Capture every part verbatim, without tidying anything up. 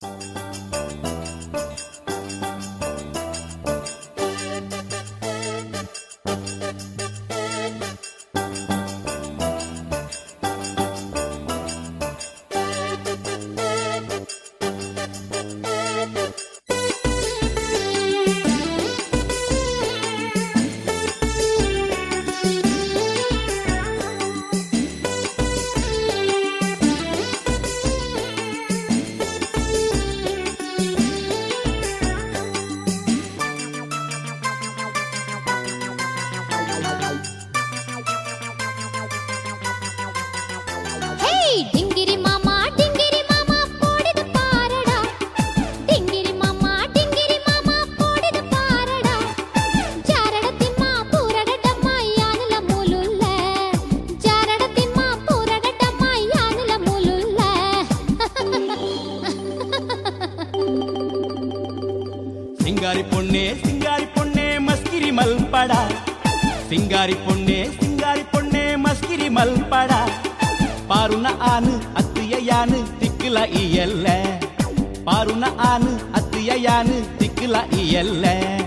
ಸಿಂಗಾರಿ ಪೊಣ್ಣೆ ಸಿಂಗಾರಿ ಪೊಣ್ಣೆ ಮಸ್ಕಿರಿ ಮಲ್ಪಡ ಸಿಂಗಾರಿ ಪೊಣ್ಣೆ ಸಿಂಗಾರಿ ಪೊಣ್ಣೆ ಮಸ್ಕಿರಿ ಮಲ್ಪಡ ಪಾರುನ ಆನು ಅತ್ತಿಯ ಯಾನು ತಿಕ್ಕಲ ಈ ಎಲ್ಲ ಪಾರುನ ಆನು ಅತ್ತಿಯ ಯಾನು ತಿಕ್ಕಲ ಈ ಎಲ್ಲ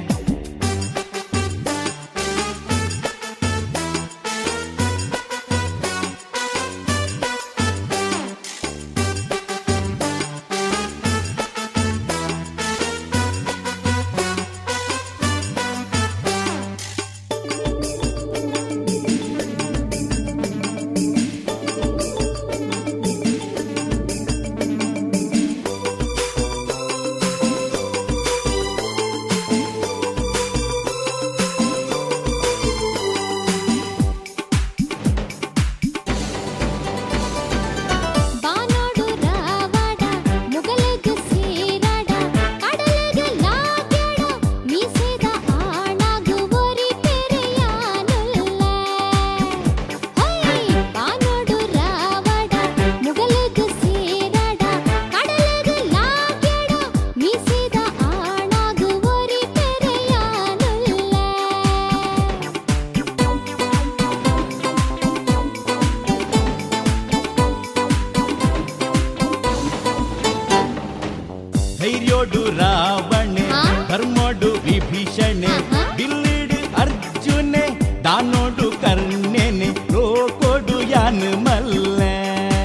ಧೈರ್ಯೋಡು ರಾವಣೆ ಧರ್ಮೋಡು ವಿಭೀಷಣೆ ಬಿಲ್ಲಿಡು ಅರ್ಜುನೆ ದಾನೋಡು ಕರ್ಣೆನೆ ಲೋಕೋಡು ಯಾನು ಮಲ್ಲೆ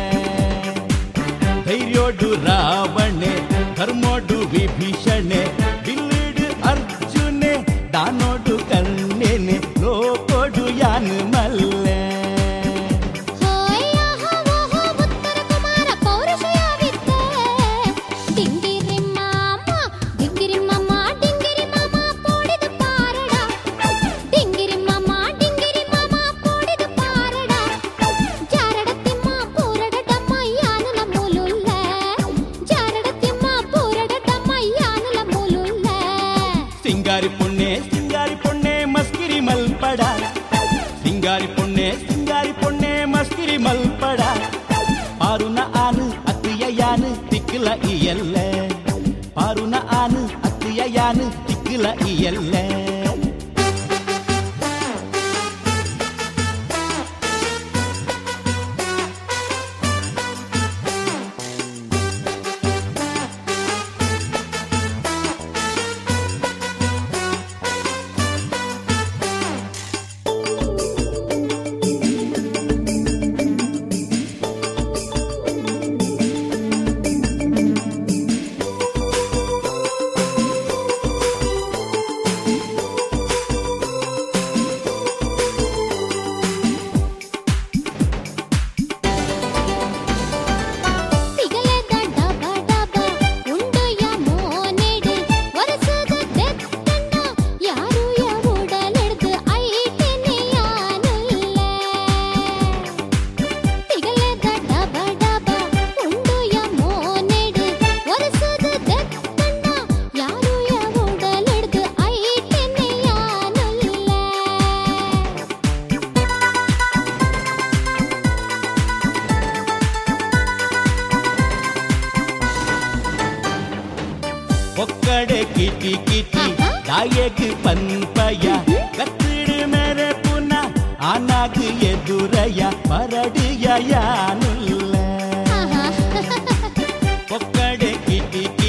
ಧೈರ್ಯೋಡು ರಾವಣೆ ಧರ್ಮೋಡು ವಿಭೀಷಣೆ ಬಿಲ್ಲಿಡು ಅರ್ಜುನೆ ದಾನೋಡು ಕರ್ಣೆನೆ ಲೋಕೋಡು ಯಾನು ಮಲ್ಲೆ ಸಿಂಗಾರಿ ಪೊಣ್ಣೆ ಸಿಂಗಾರಿ ಪೊಣ್ಣೆ ಮಸ್ಕಿರಿ ಮಲ್ಪಡ ಸಿಂಗಾರಿ ಪೊಣ್ಣೆ ಸಿಂಗಾರಿ ಪೊಣ್ಣೆ ಮಸ್ಕಿರಿ ಮಲ್ಪಡ ಪಾರುನ ಆನು ಅತ್ತಿಯ ಯಾನು ತಿಕ್ಕಲ ಈ ಎಲ್ಲ ಪಾರುನ ಆನು ಅತ್ತಿಯ ಯಾನು ತಿಕ್ಕಲ ಈ ಎಲ್ಲ ಒಕ್ಕಡೆ ಕಿಟಿ ಕಿಟಿ ದಾಯಕ್ ಪನ್ಪಯ ಕತ್ತಿಡು ಮೇರೆ ಪುನ ಆನಾಗ್ ಎದುರಯ ಪರಡಿಯ ಯಾನುಲ್ಲ ಒಕ್ಕಡೆ ಕಿಟಿ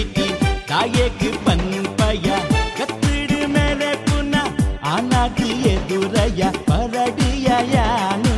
காயேக்கு பண்பையா கத்திடு மேலே புனா ஆனாக்கு எதுரையா பரடியாயானுல்ல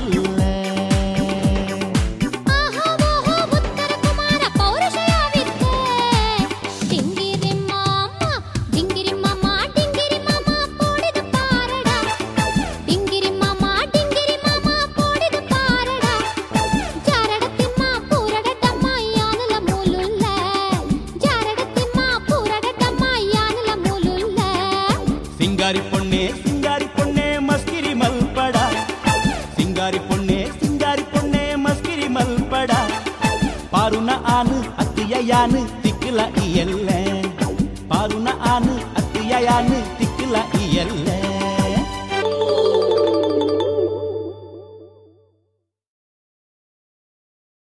சிங்காரி பொண்ணே சிங்காரி பொண்ணே மஸ்கிரி மல்படா சிங்காரி பொண்ணே சிங்காரி பொண்ணே மஸ்கிரி மல்படா பாருன ஆனு அத்தியாயானு திக்குல இயல்ல பாருன ஆனு அத்தியாயானு திக்குல இயல்ல